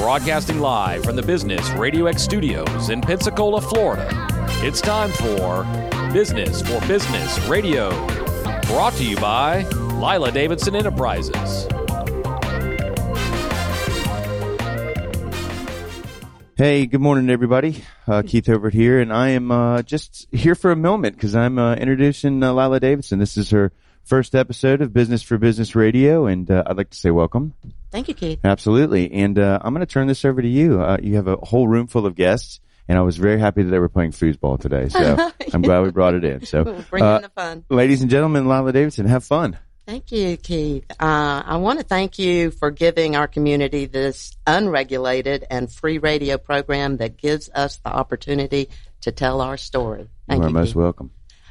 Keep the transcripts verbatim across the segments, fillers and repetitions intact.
Broadcasting live from the Business Radio X studios in Pensacola, Florida. It's time for Business for Business Radio, brought to you by Lila Davidson Enterprises. Hey, good morning, everybody. Uh, Keith Overt here, and I am uh, just here for a moment because I'm uh, introducing uh, Lila Davidson. This is her first episode of Business for Business Radio, and uh, I'd like to say welcome. Thank you, Keith. Absolutely. And uh, I'm going to turn this over to you. Uh, you have a whole room full of guests, and I was very happy that they were playing foosball today, so I'm glad we brought it in. So, Bring uh, in the fun. Ladies and gentlemen, Lila Davidson, have fun. Thank you, Keith. Uh, I want to thank you for giving our community this unregulated and free radio program that gives us the opportunity to tell our story. Thank you. You are most Keith. welcome.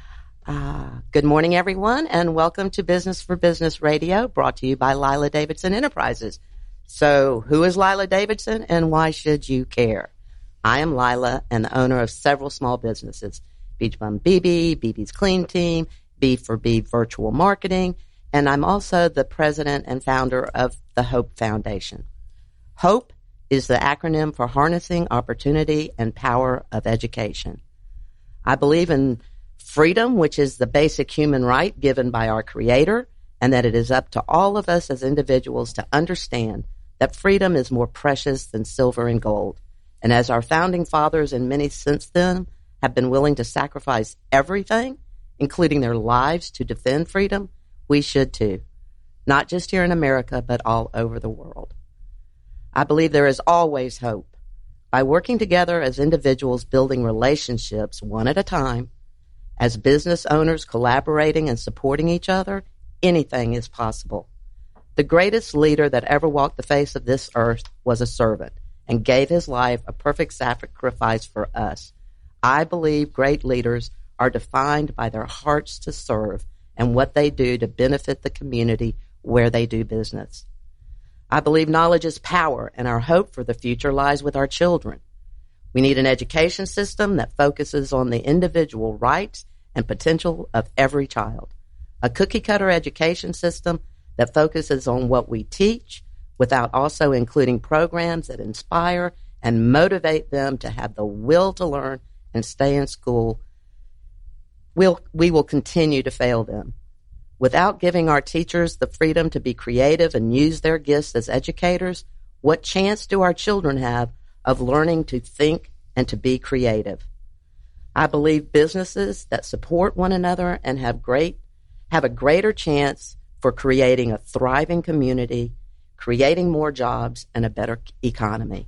Uh, good morning, everyone, and welcome to Business for Business Radio, brought to you by Lila Davidson Enterprises. So, who is Lila Davidson, and why should you care? I am Lila, and the owner of several small businesses: Beach Bum B B, B B's Clean Team, B for B Virtual Marketing, and I'm also the president and founder of the Hope Foundation. HOPE is the acronym for Harnessing Opportunity and Power of Education. I believe in freedom, which is the basic human right given by our Creator, and that it is up to all of us as individuals to understand that freedom is more precious than silver and gold. And as our founding fathers and many since then have been willing to sacrifice everything, including their lives, to defend freedom, we should too. Not just here in America, but all over the world. I believe there is always hope. By working together as individuals, building relationships one at a time, as business owners collaborating and supporting each other, anything is possible. The greatest leader that ever walked the face of this earth was a servant and gave his life a perfect sacrifice for us. I believe great leaders are defined by their hearts to serve and what they do to benefit the community where they do business. I believe knowledge is power, and our hope for the future lies with our children. We need an education system that focuses on the individual rights and potential of every child. A cookie-cutter education system that focuses on what we teach without also including programs that inspire and motivate them to have the will to learn and stay in school. We'll, we will continue to fail them. Without giving our teachers the freedom to be creative and use their gifts as educators, what chance do our children have of learning to think and to be creative? I believe businesses that support one another and have great have a greater chance for creating a thriving community, creating more jobs, and a better economy.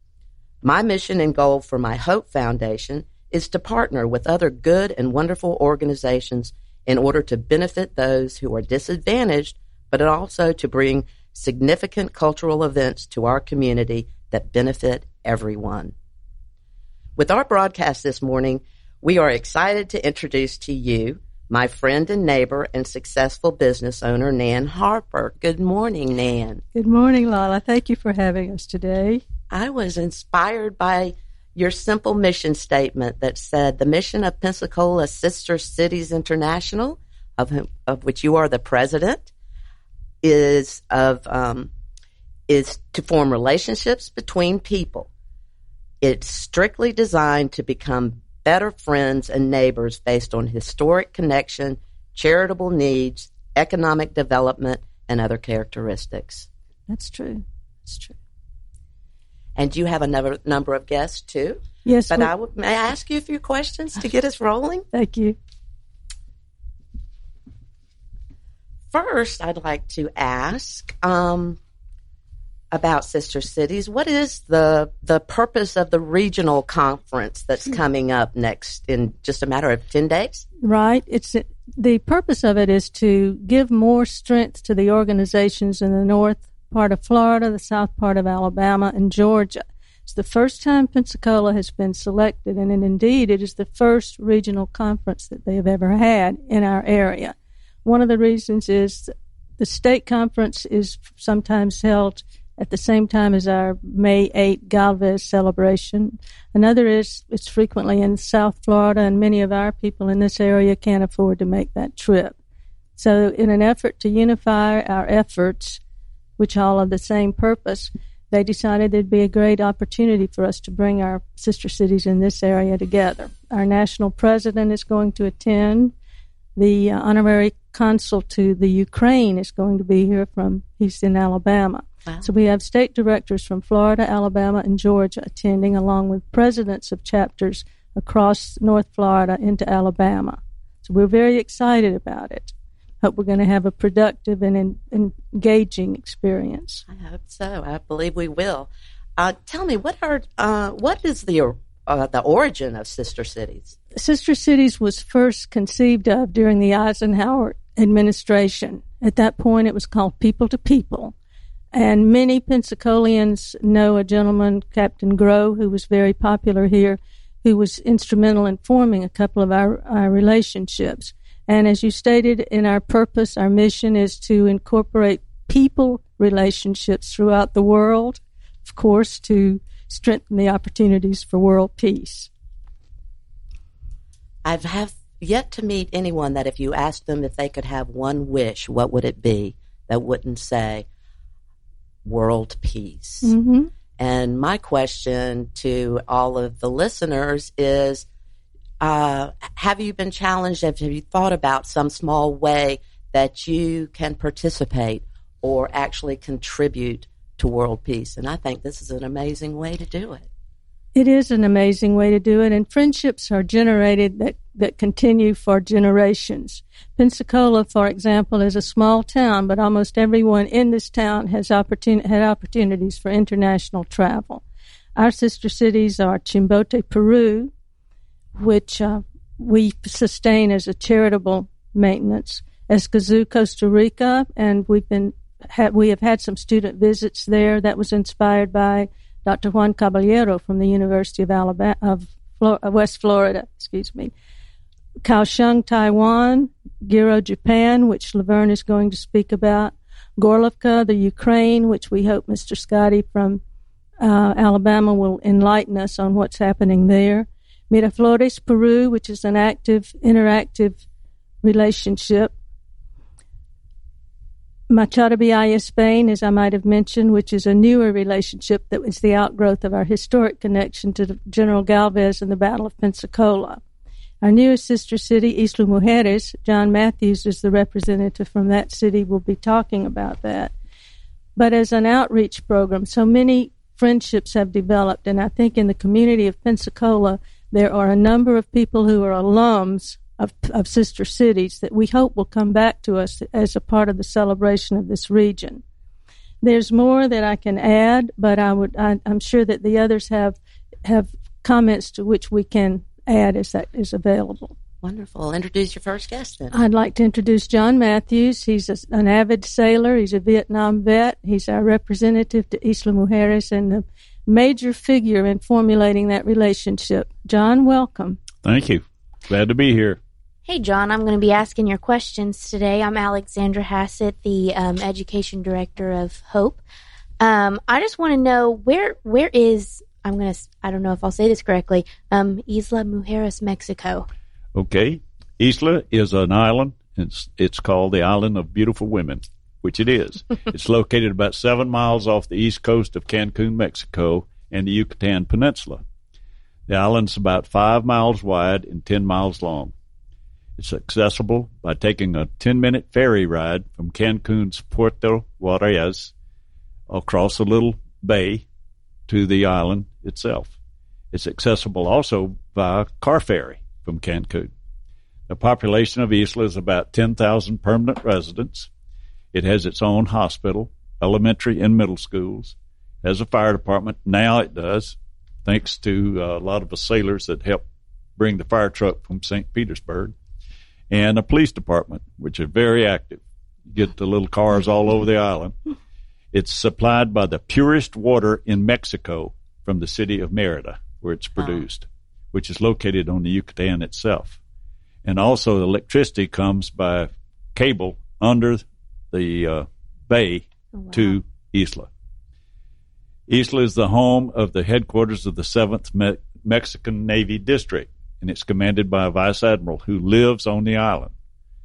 My mission and goal for my Hope Foundation is to partner with other good and wonderful organizations in order to benefit those who are disadvantaged, but also to bring significant cultural events to our community that benefit everyone. With our broadcast this morning, we are excited to introduce to you my friend and neighbor and successful business owner, Nan Harper. Good morning, Nan. Good morning, Lila. Thank you for having us today. I was inspired by your simple mission statement that said the mission of Pensacola Sister Cities International, of, whom, of which you are the president, is of um, is to form relationships between people. It's strictly designed to become better friends and neighbors based on historic connection, charitable needs, economic development, and other characteristics. That's true. That's true. And you have a number, number of guests, too. Yes. But I would, may I ask you a few questions to get us rolling? Thank you. First, I'd like to ask um, about Sister Cities. What is the the purpose of the regional conference that's coming up next in just a matter of ten days? Right. It's the purpose of it is to give more strength to the organizations in the north part of Florida, the south part of Alabama, and Georgia. It's the first time Pensacola has been selected, and indeed it is the first regional conference that they have ever had in our area. One of the reasons is the state conference is sometimes held at the same time as our May eighth Galvez celebration. Another is it's frequently in South Florida, and many of our people in this area can't afford to make that trip. So in an effort to unify our efforts, which all have the same purpose, they decided there'd be a great opportunity for us to bring our sister cities in this area together. Our national president is going to attend. The uh, honorary consul to the Ukraine is going to be here from, he's in Alabama. Wow. So we have state directors from Florida, Alabama, and Georgia attending, along with presidents of chapters across North Florida into Alabama. So we're very excited about it. Hope we're going to have a productive and en- engaging experience. I hope so. I believe we will. Uh, tell me, what are uh, what is the uh, the origin of Sister Cities? Sister Cities was first conceived of during the Eisenhower administration. At that point, it was called People to People. And many Pensacolians know a gentleman, Captain Grow, who was very popular here, who was instrumental in forming a couple of our, our relationships. And as you stated, in our purpose, our mission is to incorporate people relationships throughout the world, of course, to strengthen the opportunities for world peace. I have yet to meet anyone that if you asked them if they could have one wish, what would it be, that wouldn't say world peace. Mm-hmm. And my question to all of the listeners is, Uh, have you been challenged? Have you thought about some small way that you can participate or actually contribute to world peace? And I think this is an amazing way to do it. It is an amazing way to do it, and friendships are generated that, that continue for generations. Pensacola, for example, is a small town, but almost everyone in this town has opportun- had opportunities for international travel. Our sister cities are Chimbote, Peru, which uh, we sustain as a charitable maintenance, Escazú, Costa Rica, and we've been ha- we have had some student visits there. That was inspired by Doctor Juan Caballero from the University of Alabama of Flor- West Florida. Excuse me. Kaohsiung, Taiwan, Giro, Japan, which Laverne is going to speak about. Gorlovka, the Ukraine, which we hope Mister Scotty from uh, Alabama will enlighten us on what's happening there. Miraflores, Peru, which is an active, interactive relationship. Machado Biaya, Spain, as I might have mentioned, which is a newer relationship that was the outgrowth of our historic connection to General Galvez in the Battle of Pensacola. Our newest sister city, Isla Mujeres, John Matthews is the representative from that city, will be talking about that. But as an outreach program, so many friendships have developed, and I think in the community of Pensacola, there are a number of people who are alums of, of sister cities that we hope will come back to us as a part of the celebration of this region. There's more that I can add, but I would, I, I'm sure that the others have have comments to which we can add as that is available. Wonderful. Introduce your first guest then. I'd like to introduce John Matthews. He's a, an avid sailor. He's a Vietnam vet. He's our representative to Isla Mujeres and the major figure in formulating that relationship. John, welcome. Thank you. Glad to be here. Hey, John, I'm going to be asking your questions today. I'm Alexandra Hassett, the um, Education Director of HOPE. Um, I just want to know where where is, I'm going to, I don't know if I'll say this correctly, um, Isla Mujeres, Mexico. Okay. Isla is an island. It's, it's called the Island of Beautiful Women, which it is. It's located about seven miles off the east coast of Cancun, Mexico, and the Yucatan Peninsula. The island's about five miles wide and ten miles long. It's accessible by taking a ten-minute ferry ride from Cancun's Puerto Juarez across a little bay to the island itself. It's accessible also by car ferry from Cancun. The population of Isla is about ten thousand permanent residents. It has its own hospital, elementary and middle schools, has a fire department. Now it does, thanks to uh, a lot of the sailors that helped bring the fire truck from Saint Petersburg, and a police department, which are very active. You get the little cars all over the island. It's supplied by the purest water in Mexico from the city of Merida, where it's produced, which is located on the Yucatan itself. And also the electricity comes by cable under the uh, bay oh, wow. to Isla. Isla is the home of the headquarters of the seventh Me- Mexican Navy District, and it's commanded by a vice admiral who lives on the island.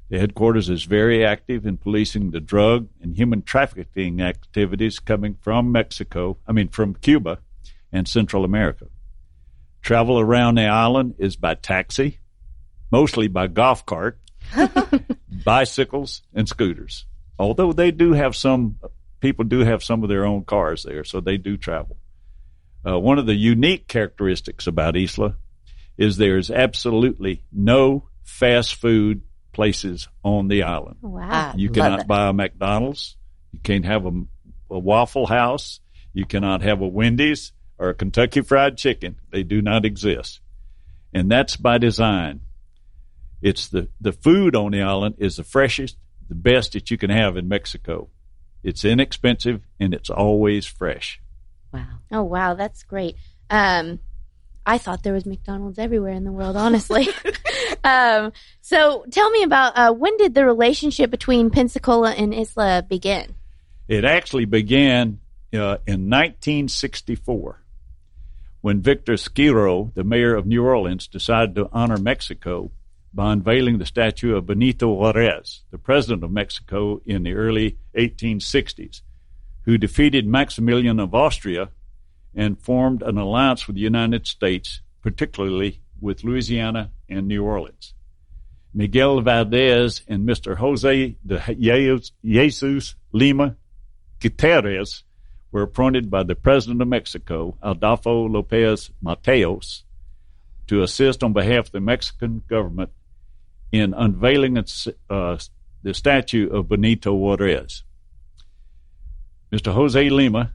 The headquarters is very active in policing the drug and human trafficking activities coming from Mexico, I mean from Cuba and Central America. Travel around the island is by taxi, mostly by golf cart, bicycles, and scooters. Although they do have some, people do have some of their own cars there, so they do travel. Uh, one of the unique characteristics about Isla is there's absolutely no fast food places on the island. Wow. You Love cannot it. buy a McDonald's. You can't have a, a Waffle House. You cannot have a Wendy's or a Kentucky Fried Chicken. They do not exist. And that's by design. It's the, the food on the island is the freshest, the best that you can have in Mexico. It's inexpensive and it's always fresh. Wow. Oh, wow. That's great. Um, I thought there was McDonald's everywhere in the world, honestly. um, so tell me about uh, when did the relationship between Pensacola and Isla begin? It actually began uh, in nineteen sixty-four when Victor Esquiro, the mayor of New Orleans, decided to honor Mexico by unveiling the statue of Benito Juarez, the president of Mexico in the early eighteen sixties, who defeated Maximilian of Austria and formed an alliance with the United States, particularly with Louisiana and New Orleans. Miguel Valdez and Mister Jose de Jesus Lima Gutierrez were appointed by the President of Mexico, Adolfo López Mateos, to assist on behalf of the Mexican government in unveiling its, uh, the statue of Benito Juarez. Mister Jose Lima,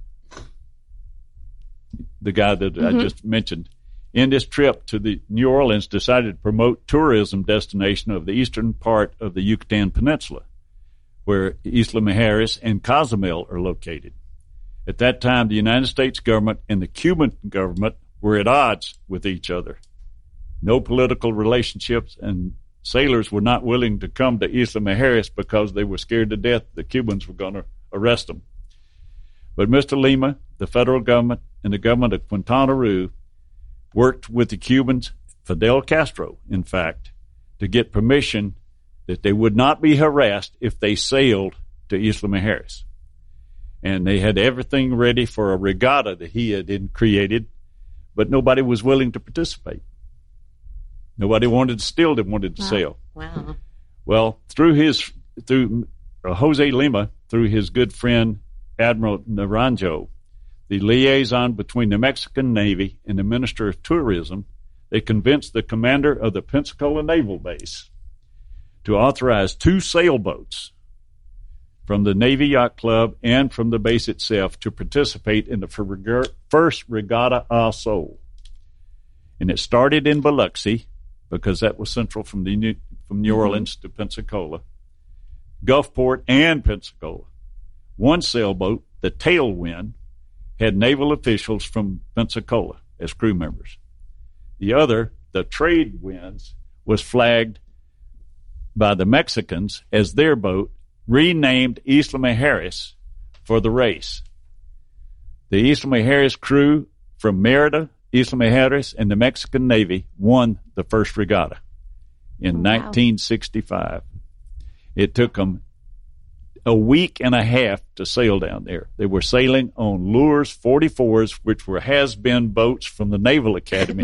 the guy that mm-hmm. I just mentioned, in this trip to the New Orleans decided to promote tourism destination of the eastern part of the Yucatan Peninsula, where Isla Mujeres and Cozumel are located. At that time, the United States government and the Cuban government were at odds with each other. No political relationships, and sailors were not willing to come to Isla Mujeres because they were scared to death the Cubans were going to arrest them. But Mister Lima, the federal government, and the government of Quintana Roo worked with the Cubans, Fidel Castro, in fact, to get permission that they would not be harassed if they sailed to Isla Mujeres. And they had everything ready for a regatta that he had created, but nobody was willing to participate. Nobody wanted to still didn't wanted to wow. sail. Wow. Well, through his through uh, Jose Lima, through his good friend Admiral Naranjo, the liaison between the Mexican Navy and the Minister of Tourism, they convinced the commander of the Pensacola Naval Base to authorize two sailboats from the Navy Yacht Club and from the base itself to participate in the first Regatta au Sol. And it started in Biloxi, because that was central from the New, from New Orleans mm-hmm. to Pensacola, Gulfport, and Pensacola. One sailboat, the Tailwind, had naval officials from Pensacola as crew members. The other, the Trade Winds, was flagged by the Mexicans as their boat, renamed Isla Mujeres for the race. The Isla Mujeres crew from Merida, Isla Mujeres, and the Mexican Navy won the first regatta in wow. nineteen sixty-five. It took them a week and a half to sail down there. They were sailing on Lures forty-fours, which were has-been boats from the Naval Academy.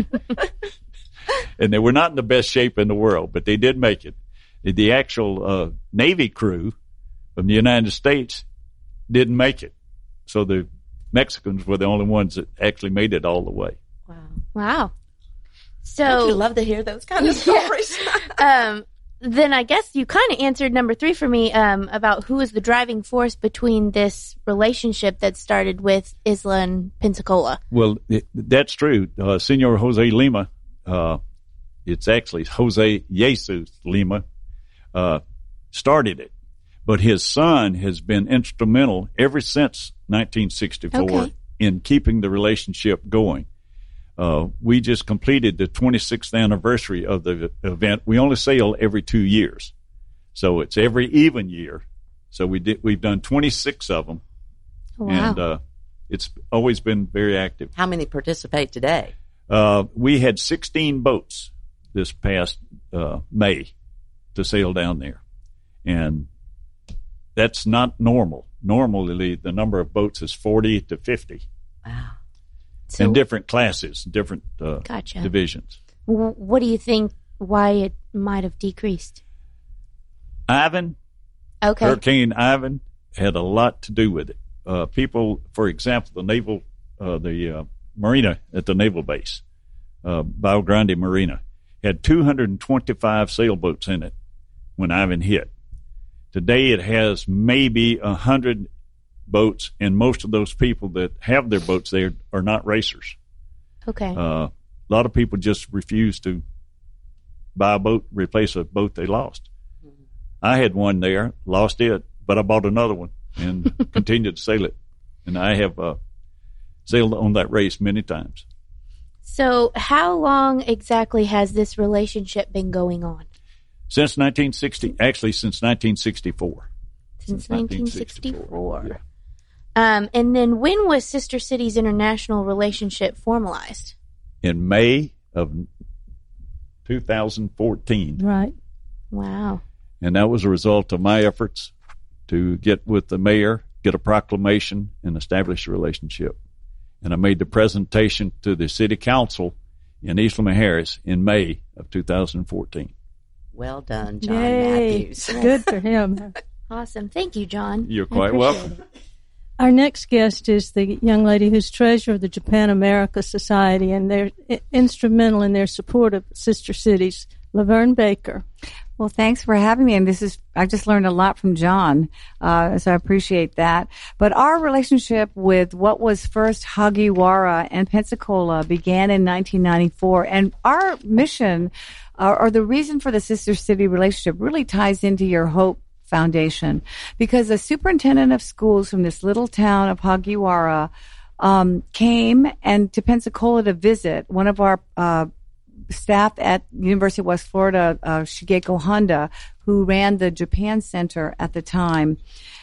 And they were not in the best shape in the world, but they did make it. The actual uh, Navy crew from the United States didn't make it. So the Mexicans were the only ones that actually made it all the way. Wow. Wow. So Don't you love to hear those kind of stories? um, then I guess you kind of answered number three for me um, about who is the driving force between this relationship that started with Isla and Pensacola. Well, it, that's true. Uh, Senor Jose Lima, uh, it's actually Jose Jesus Lima, uh, started it. But his son has been instrumental ever since nineteen sixty-four okay. in keeping the relationship going. Uh, we just completed the twenty-sixth anniversary of the event. We only sail every two years. So it's every even year. So we did, we've done twenty-six of them. Wow. And uh, it's always been very active. How many participate today? Uh, we had sixteen boats this past uh, May to sail down there. And that's not normal. Normally, the number of boats is forty to fifty. Wow. So, in different classes, different uh, Gotcha. divisions. w- what do you think? Why it might have decreased? Ivan, Okay. Hurricane Ivan, had a lot to do with it. Uh, people, for example, the naval, uh, the uh, marina at the naval base, uh, Bio Grande Marina, had two hundred twenty-five sailboats in it when Ivan hit. Today it has maybe one hundred boats, and most of those people that have their boats there are not racers. Okay. Uh, a lot of people just refuse to buy a boat, replace a boat they lost. I had one there, lost it, but I bought another one and continued to sail it. And I have uh, sailed on that race many times. So, how long exactly has this relationship been going on? Since nineteen sixty, actually since nineteen sixty-four. Since nineteen sixty-four. Yeah. Um, and then when was Sister Cities International relationship formalized? In May of two thousand fourteen. Right. Wow. And that was a result of my efforts to get with the mayor, get a proclamation, and establish a relationship. And I made the presentation to the city council in East Lemon Harris in May of two thousand fourteen. Well done, John Yay. Matthews. Good for him. Awesome. Thank you, John. You're I quite appreciate welcome. it. Our next guest is the young lady who's treasurer of the Japan America Society, and they're i- instrumental in their support of sister cities. Laverne Baker. Well, thanks for having me. And this is, I just learned a lot from John, uh, so I appreciate that. But our relationship with what was first Hagiwara and Pensacola began in nineteen ninety-four. And our mission, uh, or the reason for the sister city relationship, really ties into your Hope Foundation, because the superintendent of schools from this little town of Hagiwara um, came and to Pensacola to visit one of our uh, staff at University of West Florida, uh, Shigeko Honda, who ran the Japan Center at the time.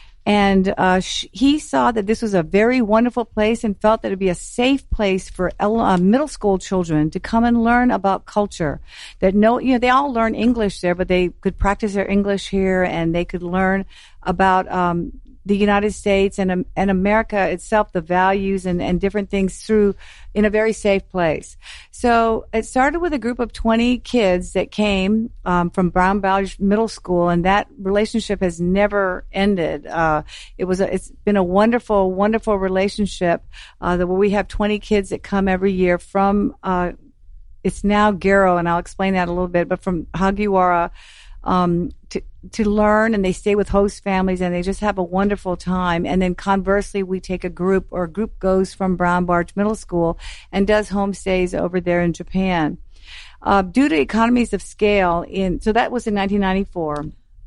And uh, sh- he saw that this was a very wonderful place and felt that it would be a safe place for ele- uh, middle school children to come and learn about culture. That no, you know, they all learn English there, but they could practice their English here, and they could learn about um, the United States and um, and America itself, the values and, and different things through in a very safe place. So it started with a group of twenty kids that came um, from Brown Valley Middle School, and that relationship has never ended. Uh, it was a, it's been a wonderful, wonderful relationship uh, that where we have twenty kids that come every year from. Uh, it's now Garo, and I'll explain that a little bit, but from Hagiwara. Um, to, to learn, and they stay with host families, and they just have a wonderful time. And then conversely, we take a group, or a group goes from Brown Barge Middle School and does homestays over there in Japan. Uh, due to economies of scale, in so that was in nineteen ninety-four.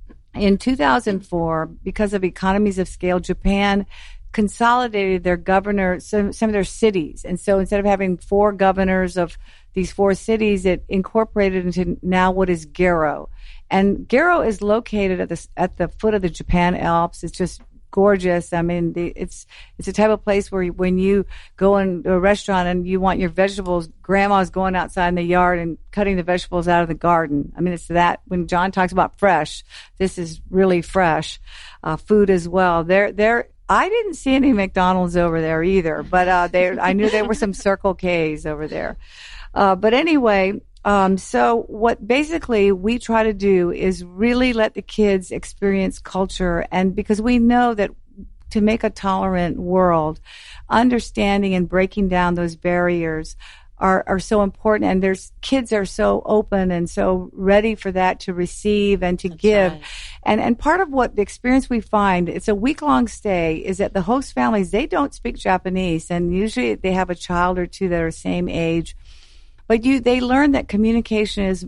In two thousand four, because of economies of scale, Japan consolidated their governor, some, some of their cities. And so instead of having four governors of these four cities, it incorporated into now what is Garo. And Garo is located at the at the foot of the Japan Alps. It's just gorgeous. I mean, the, it's it's a type of place where you, when you go into a restaurant and you want your vegetables, grandma's going outside in the yard and cutting the vegetables out of the garden. I mean, it's that. When John talks about fresh, this is really fresh uh, food as well. There, there. I didn't see any McDonald's over there either, but uh, there I knew there were some Circle K's over there. Uh, but anyway. Um, so what basically we try to do is really let the kids experience culture, and because we know that to make a tolerant world, understanding and breaking down those barriers are, are so important, and there's kids are so open and so ready for that to receive and to That's give. Right. And, and part of what the experience we find, it's a week long stay, is that the host families, they don't speak Japanese, and usually they have a child or two that are same age. But you, they learn that communication is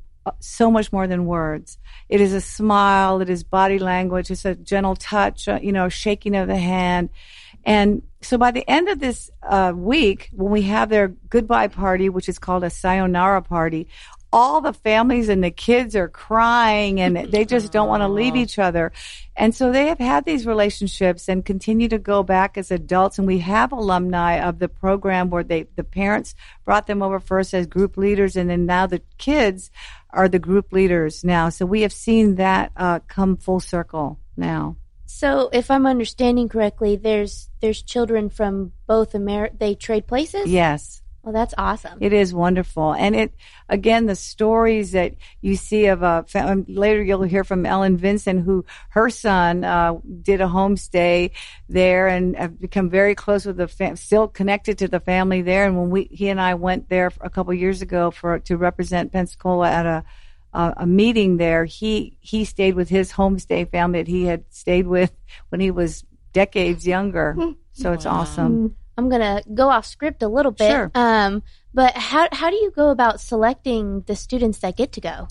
so much more than words. It is a smile. It is body language. It's a gentle touch, uh, you know, shaking of the hand. And so by the end of this uh, week, when we have their goodbye party, which is called a sayonara party, all the families and the kids are crying and they just don't want to leave each other. And so they have had these relationships and continue to go back as adults. And we have alumni of the program where they, the parents brought them over first as group leaders, and then now the kids are the group leaders now. So we have seen that uh, come full circle now. So if I'm understanding correctly, there's there's children from both Amer- they trade places? Yes. Well, that's awesome. It is wonderful. And it, again, the stories that you see of, uh, later you'll hear from Ellen Vincent, who her son, uh, did a homestay there and have become very close with the fam- still connected to the family there. And when we, he and I went there a couple of years ago for, to represent Pensacola at a, uh, a meeting there, he, he stayed with his homestay family that he had stayed with when he was decades younger. So it's Wow. awesome. I'm going to go off script a little bit. Sure. Um, but how how do you go about selecting the students that get to go?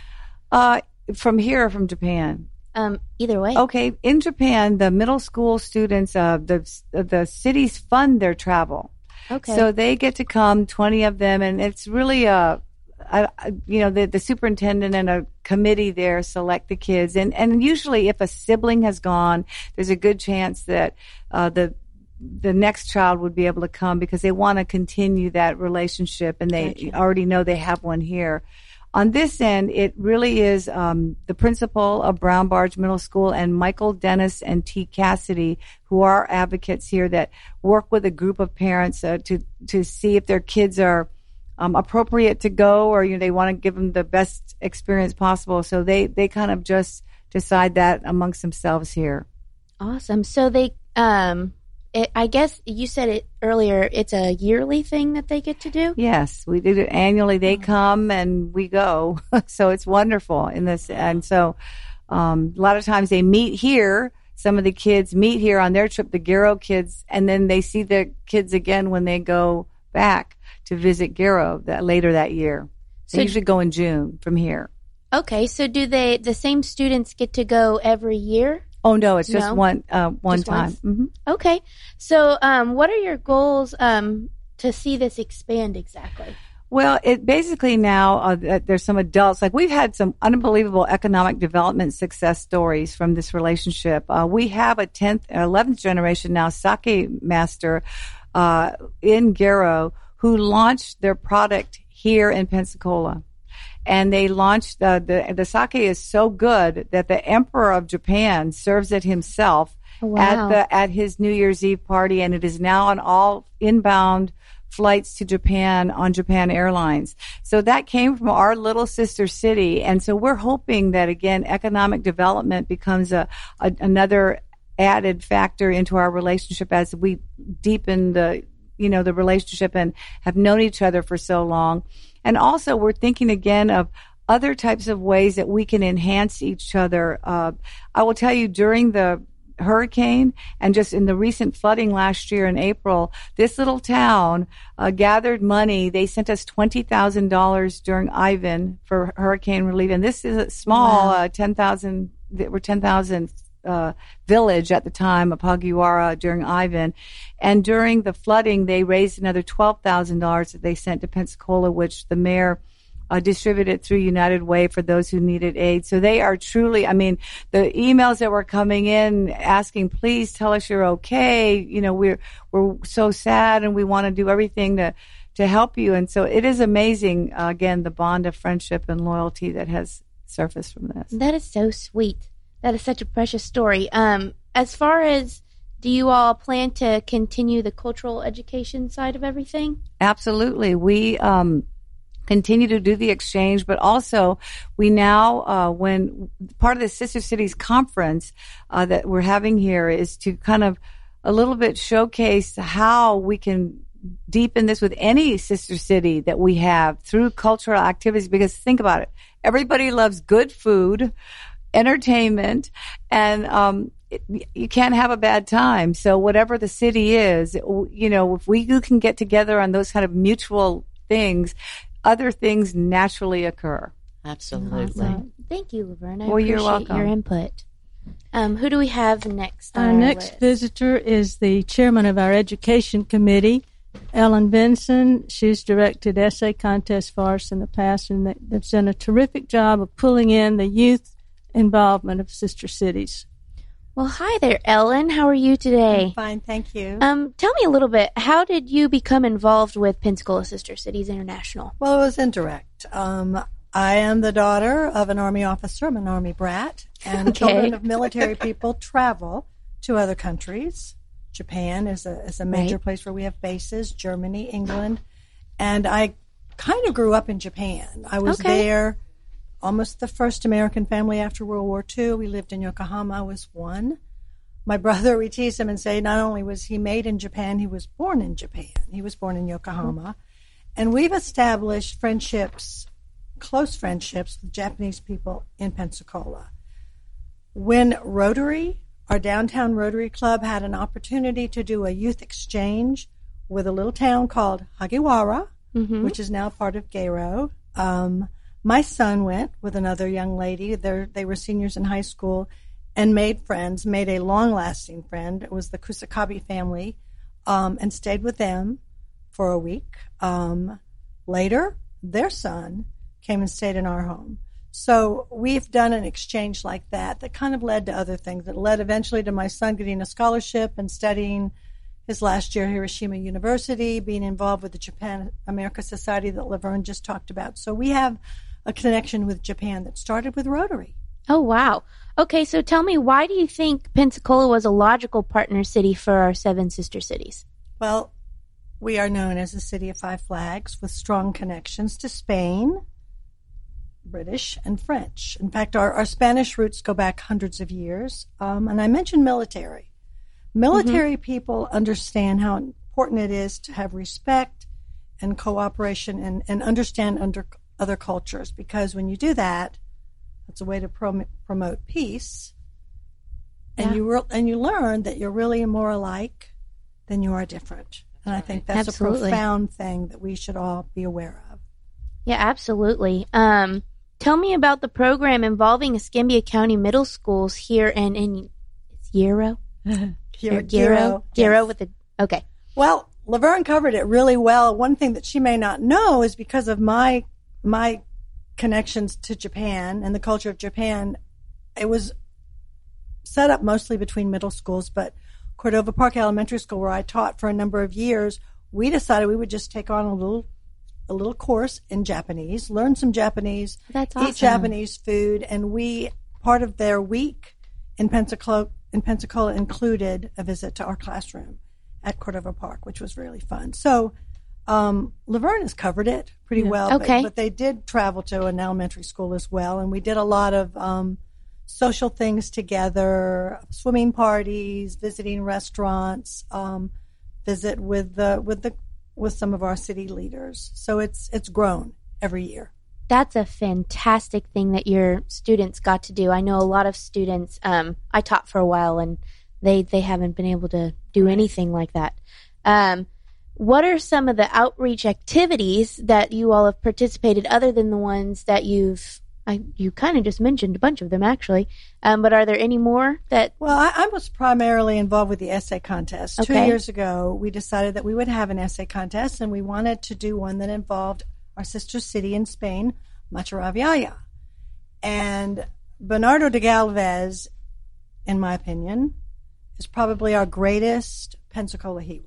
Uh, from here or from Japan? Um, either way. Okay, in Japan, the middle school students, uh, the the cities fund their travel. Okay. So they get to come, twenty of them, and it's really a, a, a you know, the, the superintendent and a committee there select the kids, and and usually if a sibling has gone, there's a good chance that uh, the the next child would be able to come because they want to continue that relationship, and they Gotcha. already know they have one here. On this end, it really is um, the principal of Brown Barge Middle School and Michael Dennis and T. Cassidy, who are advocates here that work with a group of parents uh, to to see if their kids are um, appropriate to go, or you know they want to give them the best experience possible. So they they kind of just decide that amongst themselves here. Awesome. So they, um, it, I guess you said it earlier, it's a yearly thing that they get to do? Yes, we do it annually. They come and we go. So it's wonderful in this. And so um, a lot of times they meet here. Some of the kids meet here on their trip, the Garrow kids, and then they see the kids again when they go back to visit Garrow that later that year. They So- usually go in June from here. Okay. So do they, the same students get to go every year? Oh no, it's just No? one uh, one Just time. once? hmm Okay. So, um, what are your goals, um, to see this expand exactly? Well, it basically now uh, that there's some adults, like we've had some unbelievable economic development success stories from this relationship. Uh, we have a tenth, eleventh generation now sake master uh, in Garrow who launched their product here in Pensacola. And they launched uh, the the sake is so good that the Emperor of Japan serves it himself Wow. at the at his New Year's Eve party, and it is now on all inbound flights to Japan on Japan Airlines. So that came from our little sister city, and so we're hoping that again economic development becomes a, a another added factor into our relationship as we deepen the you know the relationship and have known each other for so long. And also, we're thinking again of other types of ways that we can enhance each other. Uh, I will tell you, during the hurricane and just in the recent flooding last year in April, this little town uh, gathered money. They sent us twenty thousand dollars during Ivan for hurricane relief. And this is a small Wow. uh, ten thousand, there were ten thousand Uh, village at the time of Hagiwara during Ivan. And during the flooding, they raised another twelve thousand dollars that they sent to Pensacola, which the mayor uh, distributed through United Way for those who needed aid. So they are truly, I mean, the emails that were coming in asking, please tell us you're okay. You know, we're, we're so sad and we want to do everything to, to help you. And so it is amazing, uh, again, the bond of friendship and loyalty that has surfaced from this. That is so sweet. That is such a precious story. Um, as far as, do you all plan to continue the cultural education side of everything? Absolutely. We um, continue to do the exchange, but also we now, uh, when part of the Sister Cities conference uh, that we're having here is to kind of a little bit showcase how we can deepen this with any sister city that we have through cultural activities. Because think about it. Everybody loves good food, entertainment, and um, it, you can't have a bad time. So whatever the city is, you know, if we can get together on those kind of mutual things, other things naturally occur. Absolutely. Awesome. Thank you, Laverne. I Well, you're appreciate welcome. your input. Um, who do we have next? on Our next list? visitor is the chairman of our education committee, Ellen Benson. She's directed essay contests for us in the past, and they- they've done a terrific job of pulling in the youth involvement of sister cities. Well, hi there, Ellen. How are you today? Fine, thank you. Um, tell me a little bit. How did you become involved with Pensacola Sister Cities International? Well, it was indirect. Um, I am the daughter of an Army officer. I'm an Army brat. And Okay. children of military people travel to other countries. Japan is a, is a major Right. place where we have bases, Germany, England. And I kind of grew up in Japan. I was Okay. there almost the first American family after World War Two. We lived in Yokohama. I was one. My brother, we tease him and say not only was he made in Japan, he was born in Japan. He was born in Yokohama. And we've established friendships, close friendships with Japanese people in Pensacola. When Rotary, our downtown Rotary Club, had an opportunity to do a youth exchange with a little town called Hagiwara, which is now part of Gairo, um, my son went with another young lady. They're, they were seniors in high school and made friends, made a long-lasting friend. It was the Kusakabe family, um, and stayed with them for a week. Um, later, their son came and stayed in our home. So we've done an exchange like that that kind of led to other things. That led eventually to my son getting a scholarship and studying his last year at Hiroshima University, being involved with the Japan America Society that Laverne just talked about. So we have a connection with Japan that started with Rotary. Oh, wow. Okay, so tell me, why do you think Pensacola was a logical partner city for our seven sister cities? Well, we are known as the City of Five Flags with strong connections to Spain, British, and French. In fact, our, our Spanish roots go back hundreds of years. Um, and I mentioned military. Military mm-hmm. people understand how important it is to have respect and cooperation and, and understand under other cultures, because when you do that, it's a way to prom- promote peace. And Yeah. you re- and you learn that you're really more alike than you are different. And I think that's Absolutely. a profound thing that we should all be aware of. Yeah, absolutely. Um, tell me about the program involving Escambia County middle schools here in, in it's Giro? Here at Giro? Giro. Giro Yes. with the, okay. Well, Laverne covered it really well. One thing that she may not know is because of my my connections to Japan and the culture of Japan, it was set up mostly between middle schools, but Cordova Park Elementary School, where I taught for a number of years, we decided we would just take on a little a little course in Japanese, learn some Japanese, That's eat awesome. Japanese food, and we part of their week in Pensacola in Pensacola included a visit to our classroom at Cordova Park, which was really fun. So um, Laverne has covered it pretty well, Okay. but, but they did travel to an elementary school as well, and we did a lot of um, social things together, swimming parties, visiting restaurants, um, visit with the with the with some of our city leaders. So it's it's grown every year. That's a fantastic thing that your students got to do. I know a lot of students, um, I taught for a while, and they, they haven't been able to do anything like that. Um, what are some of the outreach activities that you all have participated, other than the ones that you've, I, you kind of just mentioned a bunch of them, actually. Um, but are there any more that... Well, I, I was primarily involved with the essay contest. Two Okay. years ago, we decided that we would have an essay contest, and we wanted to do one that involved our sister city in Spain, Macharaviaya. And Bernardo de Galvez, in my opinion, is probably our greatest Pensacola hero.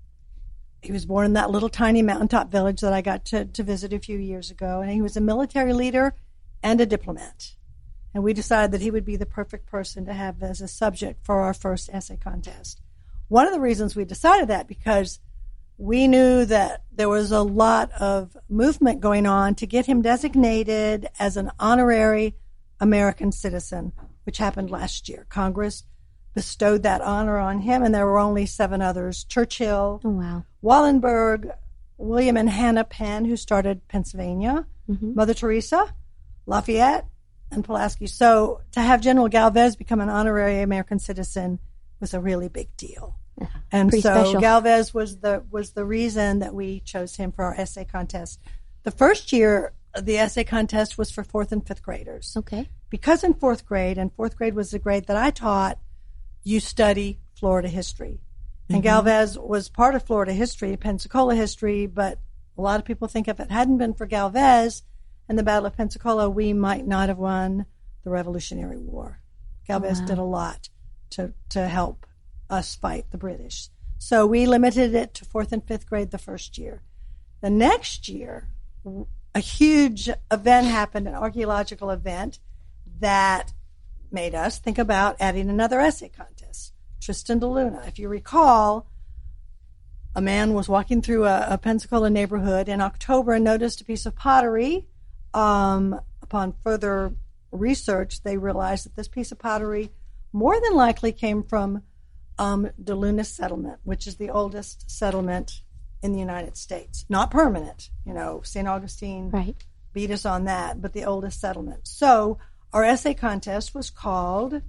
He was born in that little tiny mountaintop village that I got to, to visit a few years ago, and he was a military leader and a diplomat. And we decided that he would be the perfect person to have as a subject for our first essay contest. One of the reasons we decided that, because we knew that there was a lot of movement going on to get him designated as an honorary American citizen, which happened last year. Congress bestowed that honor on him, and there were only seven others. Churchill, Oh, wow. Wallenberg, William and Hannah Penn, who started Pennsylvania, Mhm. Mother Teresa, Lafayette, and Pulaski. So to have General Galvez become an honorary American citizen was a really big deal. And Pretty so special. Galvez was the was the reason that we chose him for our essay contest. The first year, the essay contest was for fourth and fifth graders. Okay. Because in fourth grade, and fourth grade was the grade that I taught, you study Florida history. And Galvez was part of Florida history, Pensacola history, but a lot of people think if it hadn't been for Galvez and the Battle of Pensacola, we might not have won the Revolutionary War. Galvez Wow. did a lot to, to help us fight the British. So we limited it to fourth and fifth grade the first year. The next year, a huge event happened, an archaeological event that made us think about adding another essay contest. Tristan da Luna. If you recall, a man was walking through a, a Pensacola neighborhood in October and noticed a piece of pottery. Um, upon further research, they realized that this piece of pottery more than likely came from um, da Luna settlement, which is the oldest settlement in the United States. Not permanent, you know, Saint Augustine Right. beat us on that, but the oldest settlement. So our essay contest was called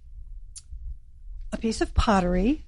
A Piece of Pottery,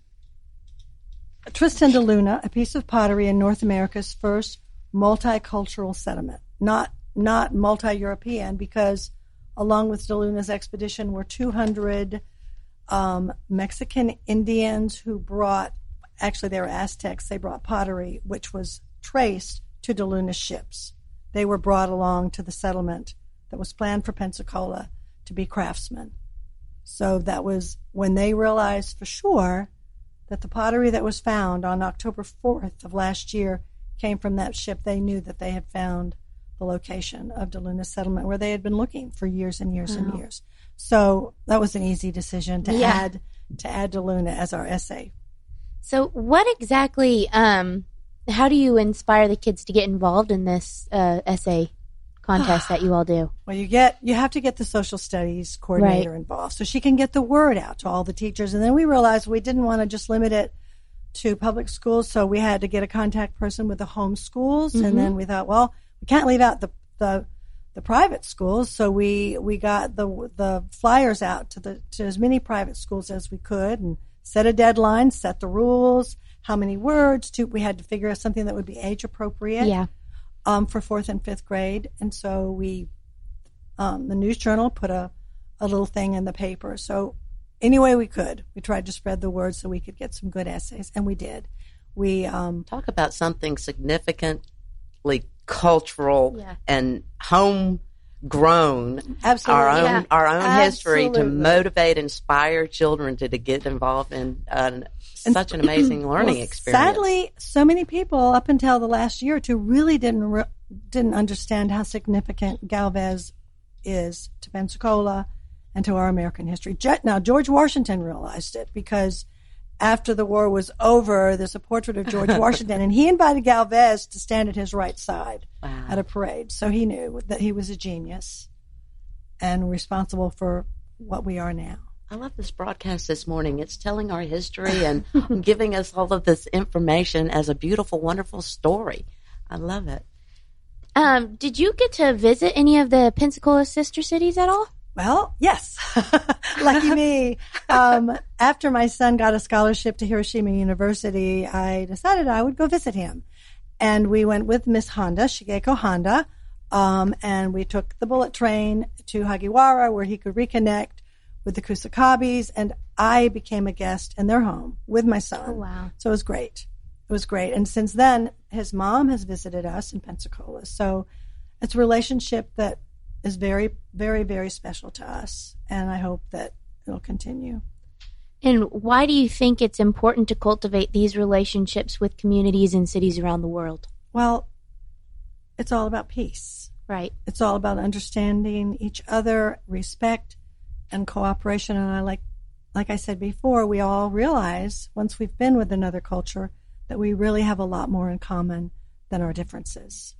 Tristan da Luna, A Piece of Pottery in North America's First Multicultural Settlement. Not not multi-European, because along with da Luna's expedition were two hundred um, Mexican Indians who brought, actually they were Aztecs, they brought pottery, which was traced to da Luna's ships. They were brought along to the settlement that was planned for Pensacola to be craftsmen. So that was when they realized for sure that the pottery that was found on October fourth of last year came from that ship. They knew that they had found the location of da Luna settlement where they had been looking for years and years Wow. and years. So that was an easy decision to Yeah. add to add da Luna as our essay. So, what exactly? Um, how do you inspire the kids to get involved in this uh, essay contest that you all do? Well, you get you have to get the social studies coordinator Right. involved so she can get the word out to all the teachers. And then we realized we didn't want to just limit it to public schools, so we had to get a contact person with the home schools. Mm-hmm. And then we thought, well, we can't leave out the the, the private schools, so we we got the the flyers out to the to as many private schools as we could and set a deadline, set the rules, how many words. To we had to figure out something that would be age appropriate. Yeah. Um, for fourth and fifth grade. And so we, um, the News Journal put a, a little thing in the paper. So any way we could, we tried to spread the word so we could get some good essays, and we did. We um, Talk about something significantly cultural Yeah. and homegrown. Absolutely. Our own, Yeah. our own history to Absolutely. motivate, inspire children to, to get involved in uh, such an amazing learning Well, experience. Sadly, so many people up until the last year or two really didn't re- didn't understand how significant Galvez is to Pensacola and to our American history. Je- Now, George Washington realized it because after the war was over, there's a portrait of George Washington, and he invited Galvez to stand at his right side Wow. at a parade. So he knew that he was a genius and responsible for what we are now. I love this broadcast this morning. It's telling our history and giving us all of this information as a beautiful, wonderful story. I love it. Um, did you get to visit any of the Pensacola sister cities at all? Well, yes. Lucky me. Um, after my son got a scholarship to Hiroshima University, I decided I would go visit him. And we went with Miss Honda, Shigeko Honda, um, and we took the bullet train to Hagiwara where he could reconnect with the Kusakabes, and I became a guest in their home with my son. Oh, wow. So it was great. It was great. And since then, his mom has visited us in Pensacola. So it's a relationship that is very, very, very special to us, and I hope that it'll continue. And why do you think it's important to cultivate these relationships with communities and cities around the world? Well, it's all about peace. Right. It's all about understanding each other, respect, and cooperation. And I like, like I said before, we all realize once we've been with another culture that we really have a lot more in common than our differences.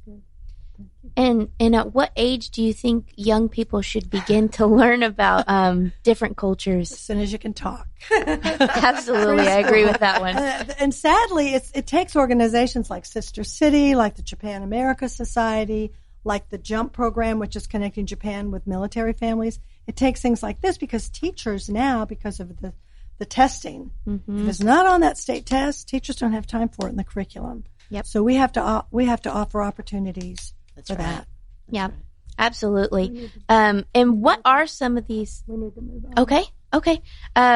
And and at what age do you think young people should begin to learn about um, different As cultures? soon as you can talk. Absolutely, I agree with that one. Uh, and sadly, it's, it takes organizations like Sister City, like the Japan America Society, like the JUMP program, which is connecting Japan with military families. It takes things like this because teachers now, because of the, the testing, Mm-hmm. if it's not on that state test, teachers don't have time for it in the curriculum. Yep. So we have to uh, we have to offer opportunities That's for right. that. Yeah, absolutely. Um, and what are some of these? We need to move on. Okay, okay. Um,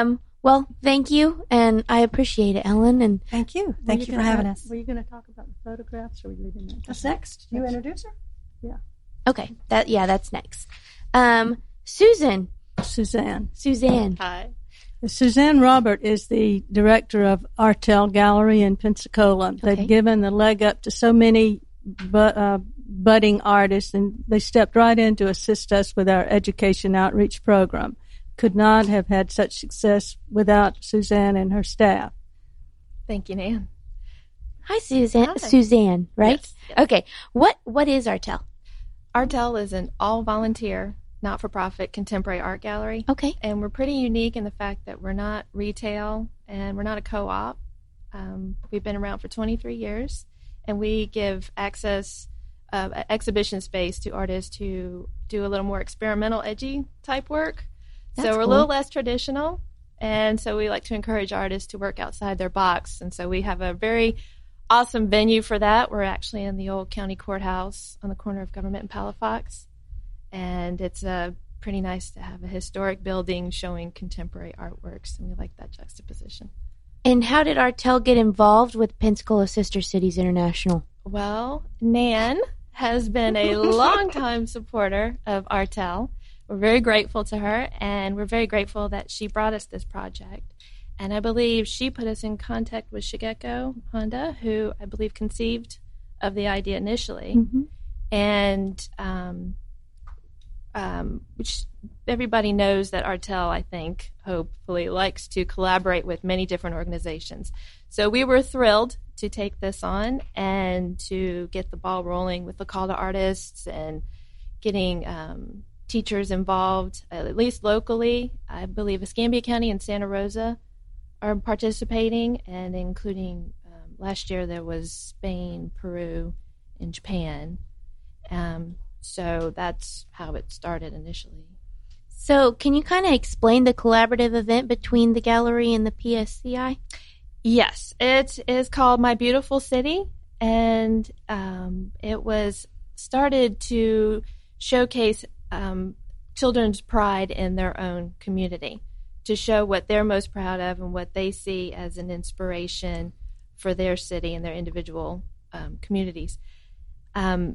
Well, thank you, and I appreciate it, Ellen. And Thank you. Thank you for having us. Were you going to talk about the photographs, or are we leaving that? That's next. You introduce her? Yeah. okay, that yeah, that's next. Um, Susan, Suzanne. Suzanne. Hi. Suzanne Robert is the director of Artel Gallery in Pensacola. Okay. They've given the leg up to so many bu- uh, budding artists, and they stepped right in to assist us with our education outreach program. Could not have had such success without Suzanne and her staff. Thank you, Nan. Hi, Suzanne. Hi. Suzanne, right? Yes, yes. Okay. What What is Artel? Artel is an all-volunteer, not-for-profit contemporary art gallery. Okay. And we're pretty unique in the fact that we're not retail and we're not a co-op. Um, we've been around for twenty-three years, and we give access, uh, exhibition space to artists who do a little more experimental, edgy type work. That's so we're cool. a little less traditional, and so we like to encourage artists to work outside their box. And so we have a very awesome venue for that. We're actually in the old county courthouse on the corner of Government and Palafox. And it's uh, pretty nice to have a historic building showing contemporary artworks, and we like that juxtaposition. And how did Artel get involved with Pensacola Sister Cities International? Well, Nan has been a longtime supporter of Artel. We're very grateful to her, and we're very grateful that she brought us this project. And I believe she put us in contact with Shigeko Honda, who I believe conceived of the idea initially. Mm-hmm. And um, um, which everybody knows that Artel, I think, hopefully likes to collaborate with many different organizations. So we were thrilled to take this on and to get the ball rolling with the call to artists and getting um, teachers involved, at least locally. I believe Escambia County and Santa Rosa are participating, and including um, last year there was Spain, Peru, and Japan. Um, so that's how it started initially. So can you kind of explain the collaborative event between the gallery and the P S C I? Yes, it is called My Beautiful City, and um, it was started to showcase um, children's pride in their own community, to show what they're most proud of and what they see as an inspiration for their city and their individual um, communities. Um,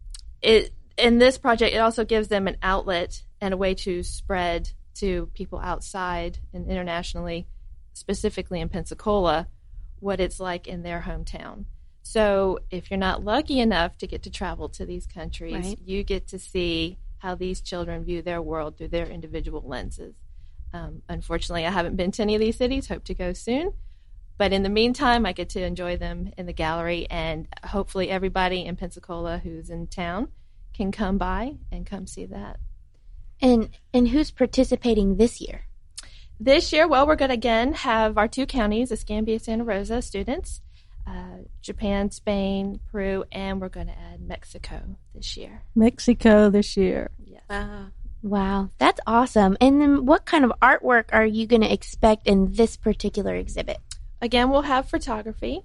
it in this project, it also gives them an outlet and a way to spread to people outside and internationally, specifically in Pensacola, what it's like in their hometown. So if you're not lucky enough to get to travel to these countries, Right. you get to see how these children view their world through their individual lenses. Um, unfortunately, I haven't been to any of these cities, hope to go soon. But in the meantime, I get to enjoy them in the gallery, and hopefully everybody in Pensacola who's in town can come by and come see that. And and who's participating this year? This year, well, we're going to again have our two counties, Escambia, Santa Rosa students, uh, Japan, Spain, Peru, and we're going to add Mexico this year. Mexico this year. Yes. Wow, that's awesome. And then what kind of artwork are you going to expect in this particular exhibit? Again, we'll have photography,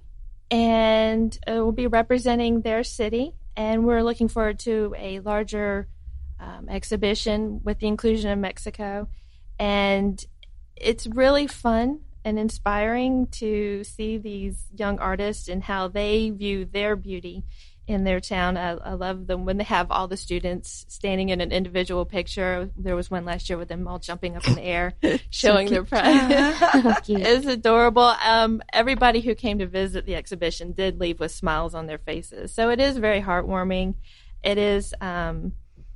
and uh, we'll be representing their city, and we're looking forward to a larger um, exhibition with the inclusion of Mexico. And it's really fun and inspiring to see these young artists and how they view their beauty in their town. I, I love them when they have all the students standing in an individual picture. There was one last year with them all jumping up in the air, showing their pride. Cute. It's adorable. Um, everybody who came to visit the exhibition did leave with smiles on their faces. So it is very heartwarming. It is um,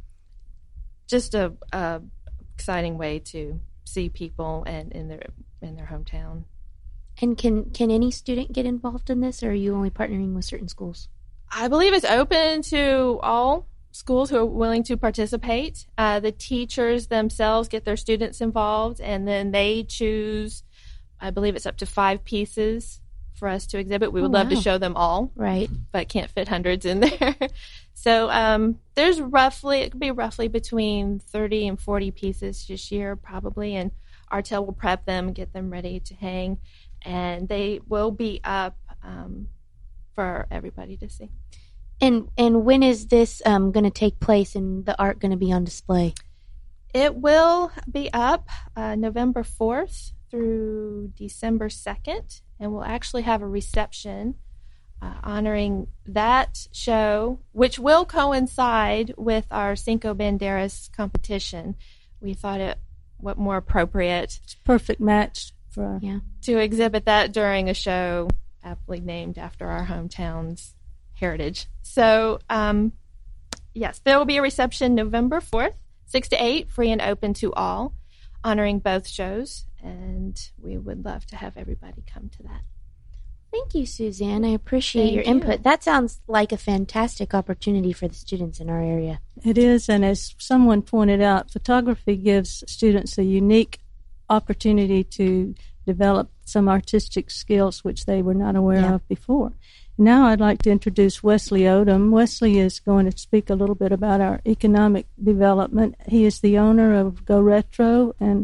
just a, a exciting way to see people and in their in their hometown. And can can any student get involved in this, or are you only partnering with certain schools? I believe it's open to all schools who are willing to participate. Uh, the teachers themselves get their students involved, and then they choose, I believe it's up to five pieces for us to exhibit. We would Oh, love to wow. show them all, Right. but can't fit hundreds in there. So um, there's roughly, it could be roughly between thirty and forty pieces this year probably, and Artel will prep them, get them ready to hang, and they will be up um, for everybody to see. And and when is this um, going to take place, and the art going to be on display? It will be up uh, November fourth through December second, and we'll actually have a reception uh, honoring that show, which will coincide with our Cinco Banderas competition. We thought it what more appropriate. It's a perfect match for Yeah. to exhibit that during a show aptly named after our hometown's heritage. So, um, yes, there will be a reception November fourth, six to eight, free and open to all, honoring both shows, and we would love to have everybody come to that. Thank you, Suzanne. I appreciate Thank your you. input. That sounds like a fantastic opportunity for the students in our area. It is, and as someone pointed out, photography gives students a unique opportunity to develop some artistic skills which they were not aware Yeah. of before. Now I'd like to introduce Wesley Odom. Wesley is going to speak a little bit about our economic development. He is the owner of Go Retro and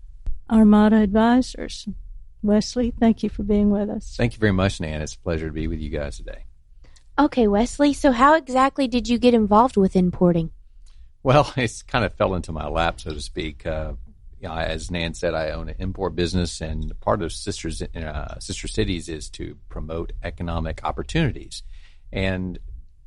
Armada Advisors. Wesley, thank you for being with us. Thank you very much, Nan. It's a pleasure to be with you guys today. Okay, Wesley, so how exactly did you get involved with importing? Well, it's kind of fell into my lap, so to speak. Uh, you know, as Nan said, I own an import business, and part of Sisters, uh, Sister Cities is to promote economic opportunities. And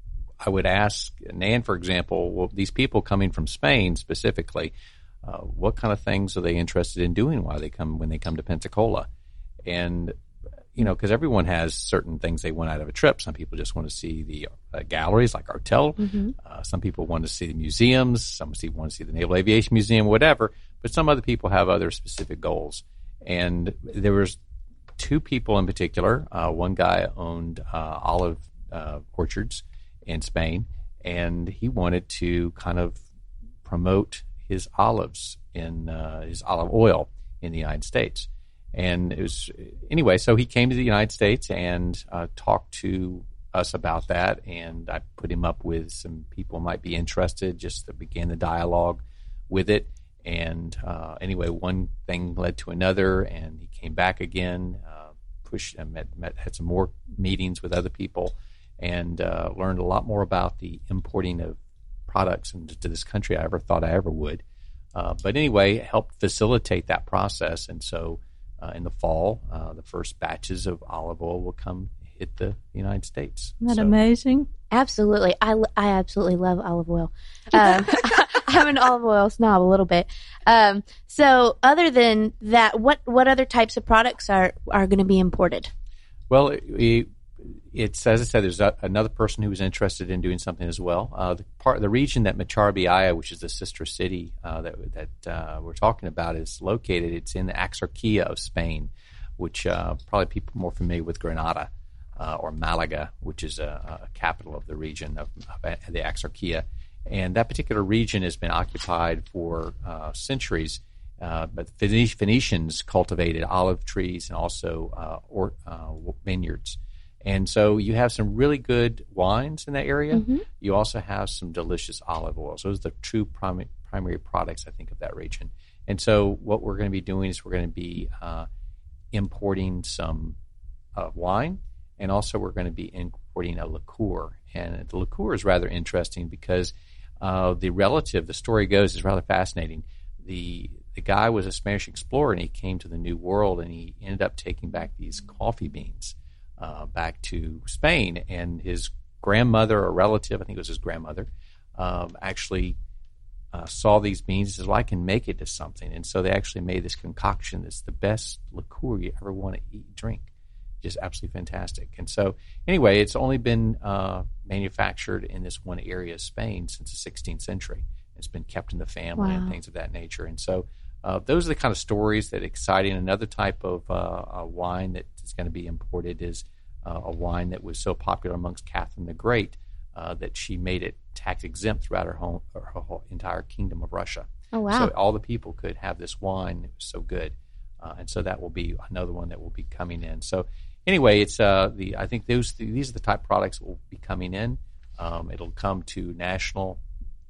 I would ask Nan, for example, well, these people coming from Spain specifically, uh, what kind of things are they interested in doing while they come when they come to Pensacola? And you know, because everyone has certain things they want out of a trip. Some people just want to see the uh, galleries like Artel. Mm-hmm. Uh, some people want to see the museums. Some want to see the Naval Aviation Museum, whatever. But some other people have other specific goals. And there was two people in particular. Uh, one guy owned uh, olive uh, orchards in Spain, and he wanted to kind of promote his olives in uh, his olive oil in the United States. And it was, anyway, so he came to the United States and uh, talked to us about that. And I put him up with some people who might be interested, just to begin the dialogue with it. And uh, anyway, one thing led to another, and he came back again, uh, pushed, and met, met, had some more meetings with other people, and uh, learned a lot more about the importing of products into this country I ever thought I ever would. Uh, but anyway, helped facilitate that process. And so Uh, in the fall, uh, the first batches of olive oil will come hit the United States. Isn't that So- amazing? Absolutely. I, I absolutely love olive oil. Um, I'm an olive oil snob a little bit. Um, so other than that, what, what other types of products are, are going to be imported? Well, it, it, it's as I said, there's a, another person who was interested in doing something as well. Uh, the part, the region that Macharabia, which is the sister city uh, that that uh, we're talking about, is located. It's in the Axarquia of Spain, which uh, probably people more familiar with Granada uh, or Malaga, which is a, a capital of the region of, of the Axarquia. And that particular region has been occupied for uh, centuries. Uh, but Phoenic- Phoenicians cultivated olive trees and also uh, or, uh, vineyards. And so you have some really good wines in that area. Mm-hmm. You also have some delicious olive oils. Those are the true prim- primary products, I think, of that region. And so what we're going to be doing is we're going to be uh, importing some uh, wine, and also we're going to be importing a liqueur. And the liqueur is rather interesting because uh, the relative, the story goes, is rather fascinating. The the guy was a Spanish explorer, and he came to the New World, and he ended up taking back these coffee beans uh, back to Spain. And his grandmother, or relative, I think it was his grandmother, um, actually uh, saw these beans and says, well, I can make it to something. And so they actually made this concoction that's the best liqueur you ever want to eat, drink. Just absolutely fantastic. And so anyway, it's only been uh, manufactured in this one area of Spain since the sixteenth century. It's been kept in the family Wow. and things of that nature. And so uh, those are the kind of stories that are exciting. Another type of uh, a wine that is going to be imported is uh, a wine that was so popular amongst Catherine the Great uh, that she made it tax exempt throughout her whole, her whole entire kingdom of Russia. Oh, wow. So all the people could have this wine. It was so good. Uh, and so that will be another one that will be coming in. So anyway, it's uh, the I think those these are the type of products that will be coming in. Um, it'll come to national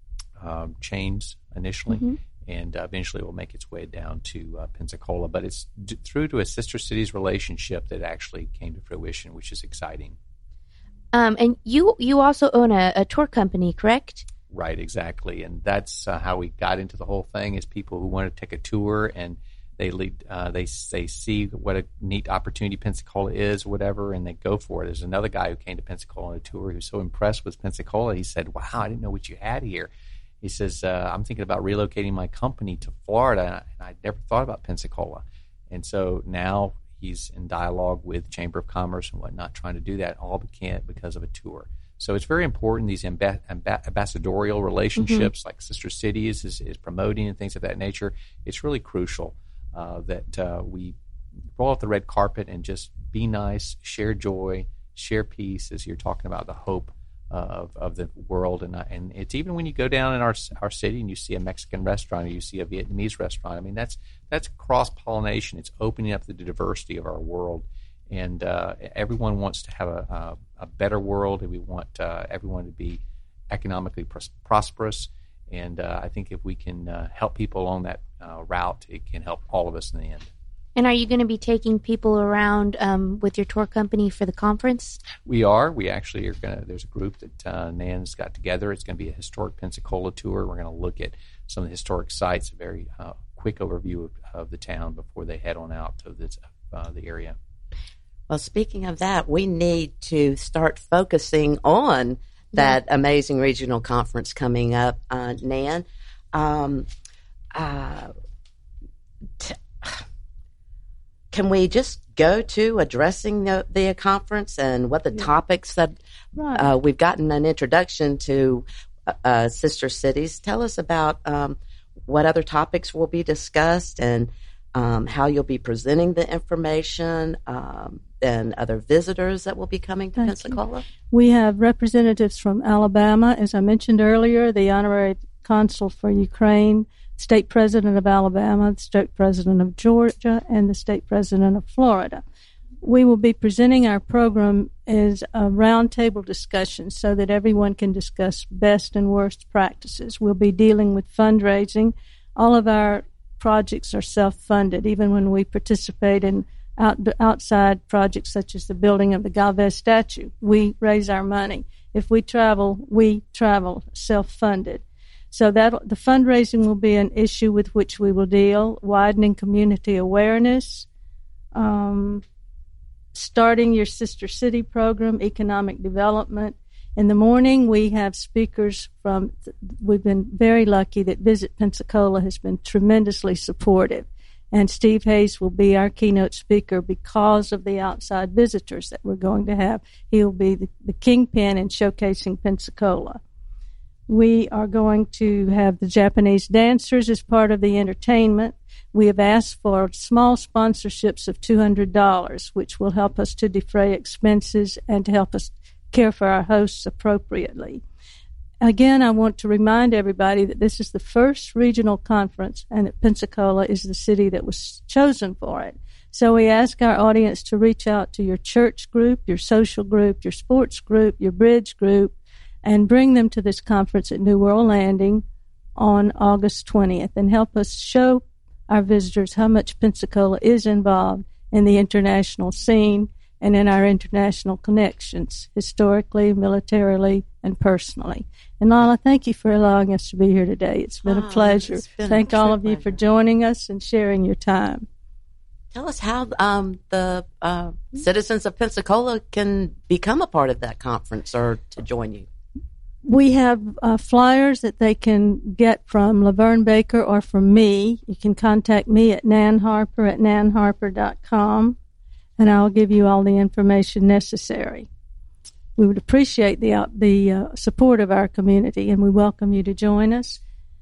um, chains initially, Mm-hmm. and uh, eventually it will make its way down to uh, Pensacola. But it's d- through to a sister cities relationship that actually came to fruition, which is exciting. Um, and you you also own a, a tour company, correct? Right, exactly. And that's uh, how we got into the whole thing, is people who want to take a tour, and they lead, uh, they they see what a neat opportunity Pensacola is, whatever, and they go for it. There's another guy who came to Pensacola on a tour who was so impressed with Pensacola, he said, "Wow, I didn't know what you had here." He says, uh, "I'm thinking about relocating my company to Florida, and I never thought about Pensacola." And so now he's in dialogue with Chamber of Commerce and whatnot, trying to do that, all because of a tour. So it's very important, these amb- amb- ambassadorial relationships mm-hmm. like Sister Cities is, is promoting and things of that nature. It's really crucial uh, that uh, we roll out the red carpet and just be nice, share joy, share peace, as you're talking about the hope uh, of, of the world. And, uh, and it's even when you go down in our our city and you see a Mexican restaurant or you see a Vietnamese restaurant, I mean, that's that's cross-pollination. It's opening up the diversity of our world. And uh, everyone wants to have a, a, a better world, and we want uh, everyone to be economically pros- prosperous. And uh, I think if we can uh, help people along that uh, route, it can help all of us in the end. And are you going to be taking people around um, with your tour company for the conference? We are. We actually are going to, there's a group that uh, Nan's got together. It's going to be a historic Pensacola tour. We're going to look at some of the historic sites, a very uh, quick overview of, of the town before they head on out to this, uh, the area. Well, speaking of that, we need to start focusing on that yeah. amazing regional conference coming up, uh, Nan. Um, uh, t- can we just go to addressing the, the conference and what the yeah. topics that right. uh, we've gotten an introduction to uh, Sister Cities? Tell us about um, what other topics will be discussed and um, how you'll be presenting the information. Um, and other visitors that will be coming to Thank Pensacola? You. We have representatives from Alabama, as I mentioned earlier, the honorary consul for Ukraine, state president of Alabama, the state president of Georgia, and the state president of Florida. We will be presenting our program as a roundtable discussion so that everyone can discuss best and worst practices. We'll be dealing with fundraising. All of our projects are self-funded, even when we participate in Out, outside projects such as the building of the Galvez statue. We raise our money. If we travel, we travel self-funded. So that the fundraising will be an issue with which we will deal, widening community awareness, um, starting your Sister City program, economic development. In the morning, we have speakers from, we've been very lucky that Visit Pensacola has been tremendously supportive. And Steve Hayes will be our keynote speaker because of the outside visitors that we're going to have. He'll be the, the kingpin in showcasing Pensacola. We are going to have the Japanese dancers as part of the entertainment. We have asked for small sponsorships of two hundred dollars, which will help us to defray expenses and to help us care for our hosts appropriately. Again, I want to remind everybody that this is the first regional conference and that Pensacola is the city that was chosen for it. So we ask our audience to reach out to your church group, your social group, your sports group, your bridge group, and bring them to this conference at New World Landing on August twentieth and help us show our visitors how much Pensacola is involved in the international scene and in our international connections, historically, militarily, and personally. And Lila, thank you for allowing us to be here today. It's been oh, a pleasure. Been thank a all of you pleasure. for joining us and sharing your time. Tell us how um, the uh, citizens of Pensacola can become a part of that conference or to join you. We have uh, flyers that they can get from Laverne Baker or from me. You can contact me at nan harper at nan harper dot com. And I'll give you all the information necessary. We would appreciate the uh, the uh, support of our community, and we welcome you to join us.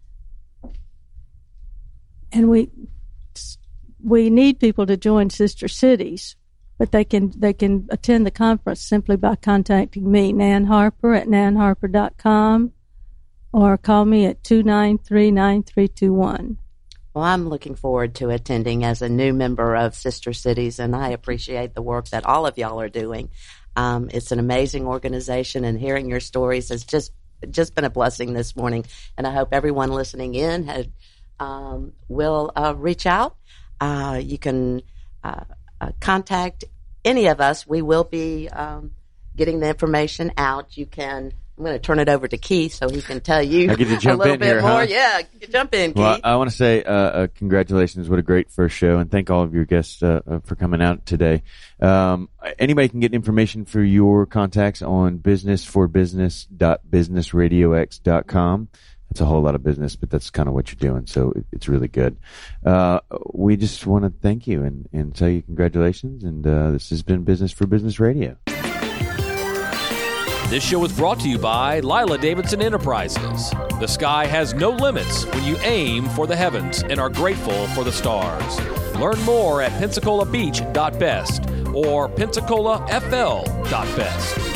And we we need people to join Sister Cities, but they can they can attend the conference simply by contacting me, Nan Harper at nan harper dot com, or call me at two nine three, nine three two one. Well, I'm looking forward to attending as a new member of Sister Cities, and I appreciate the work that all of y'all are doing. Um, it's an amazing organization, and hearing your stories has just just been a blessing this morning. And I hope everyone listening in had, um, will uh, reach out. Uh, you can uh, uh, contact any of us. We will be um, getting the information out. You can I'm going to turn it over to Keith so he can tell you I get to a jump little in bit here, more. huh? Yeah, jump in, Keith. Well, I want to say uh, uh, congratulations. What a great first show. And thank all of your guests uh, uh, for coming out today. Um, anybody can get information for your contacts on business for business dot business radio x dot com. That's a whole lot of business, but that's kind of what you're doing. So it, it's really good. Uh, we just want to thank you and, and tell you congratulations. And uh, this has been Business for Business Radio. This show is brought to you by Lila Davidson Enterprises. The sky has no limits when you aim for the heavens and are grateful for the stars. Learn more at pensacola beach dot best or pensacola f l dot best.